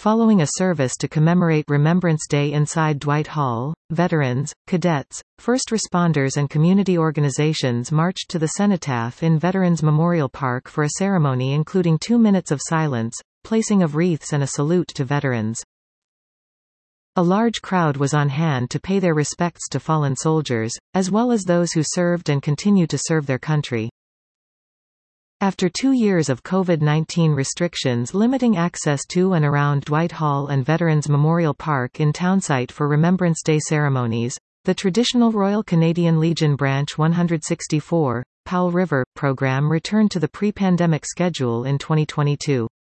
Following a service to commemorate Remembrance Day inside Dwight Hall, veterans, cadets, first responders and community organizations marched to the cenotaph in Veterans Memorial Park for a ceremony including 2 minutes of silence, placing of wreaths and a salute to veterans. A large crowd was on hand to pay their respects to fallen soldiers, as well as those who served and continue to serve their country. After 2 years of COVID-19 restrictions limiting access to and around Dwight Hall and Veterans Memorial Park in townsite for Remembrance Day ceremonies, the traditional Royal Canadian Legion Branch 164, Powell River, program returned to the pre-pandemic schedule in 2022.